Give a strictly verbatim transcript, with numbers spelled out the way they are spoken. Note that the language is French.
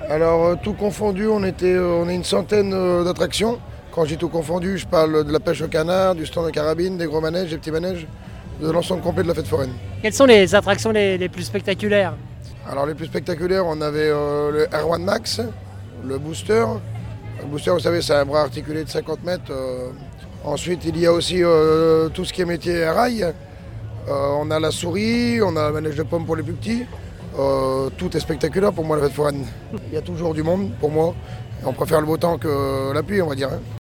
Alors euh, tout confondu, on était euh, on est une centaine euh, d'attractions. Quand je dis tout confondu, je parle de la pêche au canard, du stand de carabine, des gros manèges, des petits manèges, de l'ensemble complet de la fête foraine. Quelles sont les attractions les, les plus spectaculaires? Alors les plus spectaculaires, on avait euh, le R un Max, le booster. Le booster, vous savez, c'est un bras articulé de cinquante mètres. euh. Ensuite, il y a aussi euh, tout ce qui est métier à rail. Euh, on a la souris, on a le manège de pommes pour les plus petits. Euh, tout est spectaculaire pour moi, la fête foraine. Il y a toujours du monde pour moi. On préfère le beau temps que la pluie, on va dire, hein.